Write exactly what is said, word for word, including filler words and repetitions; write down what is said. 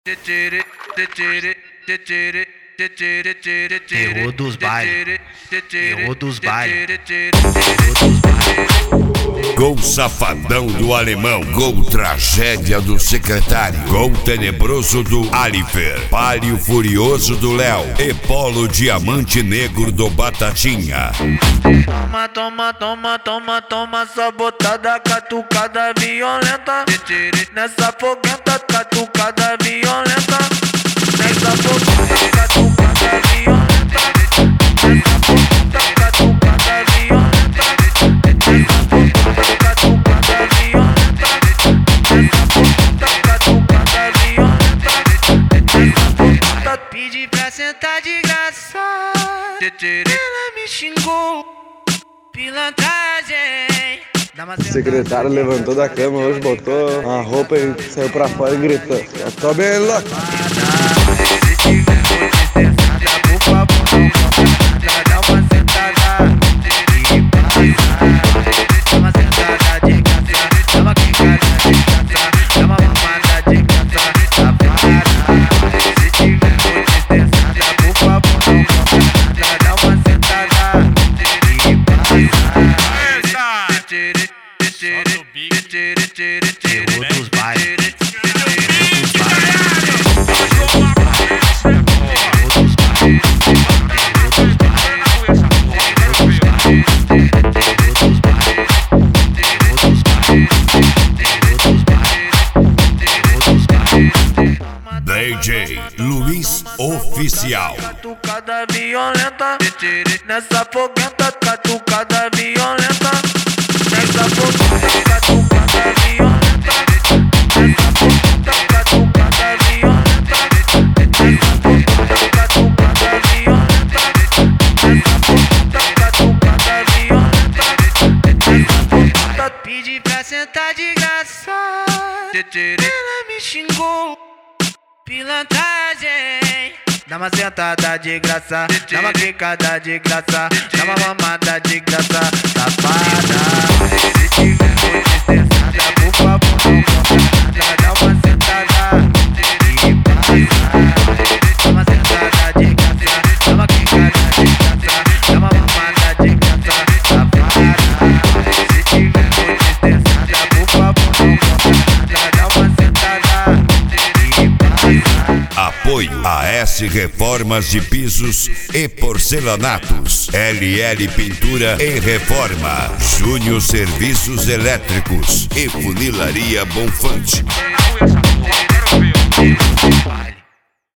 Terror dos bailes, terror dos bailes. Gol safadão do alemão, gol tragédia do secretário, gol tenebroso do Alifer, palio furioso do Léo e polo diamante negro do Batatinha. Toma, toma, toma, toma, toma, sabotada, catucada violenta. Nessa foguenta, catucada violenta. Nessa foguenta, catucada violenta. Nessa foguenta, catucada violenta. Nessa foguenta, catucada violenta. Nessa foguenta, catucada violenta. Nessa foguenta, pedi pra sentar de graça. Ela me xingou, pilantragem. O secretário levantou da cama hoje, botou a roupa e saiu pra fora e gritou: eu tô bem louco. Terror dos bailes, D J Luiz Oficial. Catucada violenta, nessa foguenta, catucada violenta. Nessa foguenta, catucada violenta. Nessa foguenta, catucada violenta. Nessa foguenta, catucada violenta. Nessa foguenta, catucada violenta. Nessa foguenta, pedi pra sentar de graça. Ela me xingou, pilantragem. Dá uma sentada de graça, dá uma quicada de graça, dá uma mamada de graça, safada. Se tiver muito estressada, por favor não conta nada. Dá uma sentada e passa. Dá uma sentada de graça, dá uma quicada de graça, dá uma mamada de graça, safada. Se tiver muito estressada, por favor não conta nada. Dá uma sentada e passa. Apoio a S Reformas de Pisos e Porcelanatos, L L Pintura e Reforma, Júnior Serviços Elétricos e Funilaria Bonfante.